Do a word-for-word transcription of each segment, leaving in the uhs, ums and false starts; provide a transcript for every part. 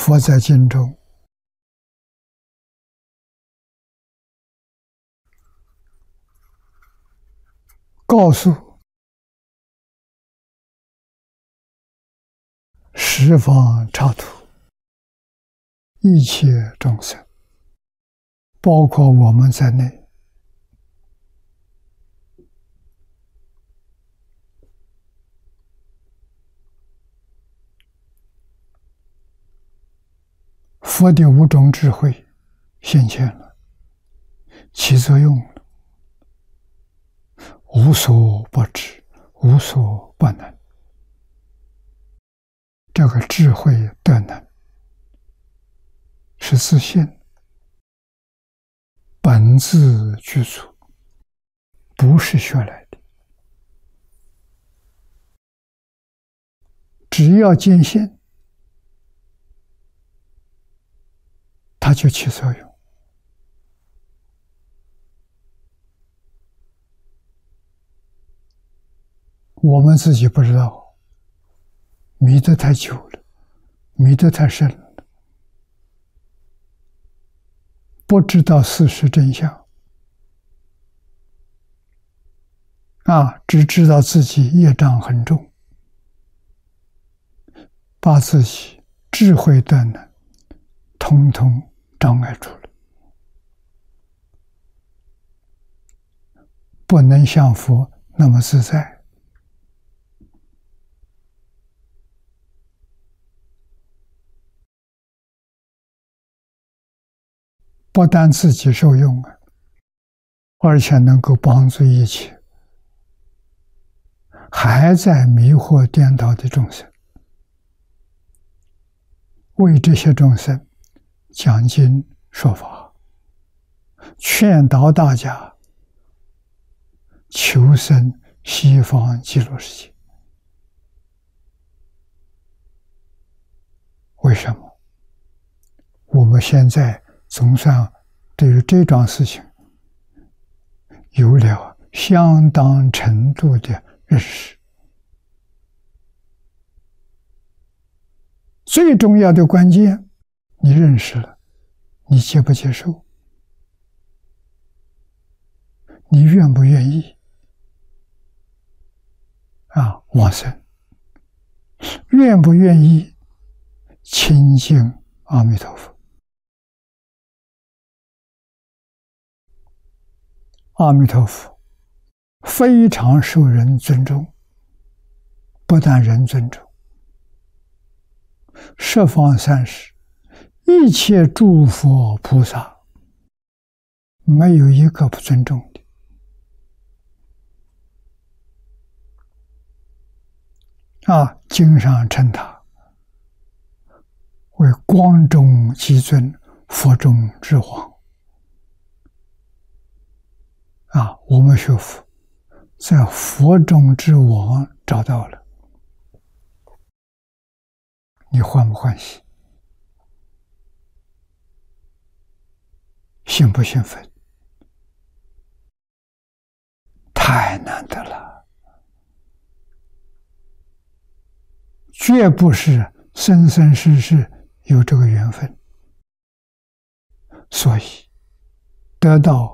佛在经中告诉十方刹土一切众生，包括我们在内，佛的五种智慧现前了，起作用了，无所不知，无所不能。这个智慧德能是自信，本自具足，不是学来的。只要坚信，它就起作用。我们自己不知道，迷得太久了，迷得太深了，不知道事实真相啊，只知道自己业障很重，把自己智慧的能统统障碍住了，不能像佛那么自在。不但自己受用啊，而且能够帮助一切还在迷惑颠倒的众生，为这些众生讲经说法，劝导大家求生西方极乐世界。为什么？我们现在总算对于这桩事情有了相当程度的认识。最重要的关键，你认识了，你接不接受？你愿不愿意啊往生？愿不愿意亲近阿弥陀佛？阿弥陀佛非常受人尊重，不但人尊重，十方三世一切诸佛菩萨没有一个不尊重的啊！经上称他为光中极尊，佛中之王啊！我们学佛在佛中之王找到了，你欢不欢喜？兴不兴奋？太难得了，绝不是生生世世有这个缘分，所以得到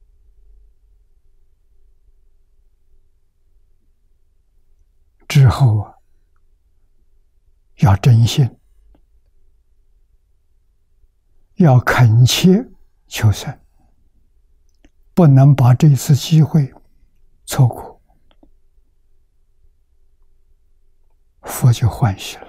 之后啊，要真心，要恳切求生，不能把这次机会错过，佛就欢喜了。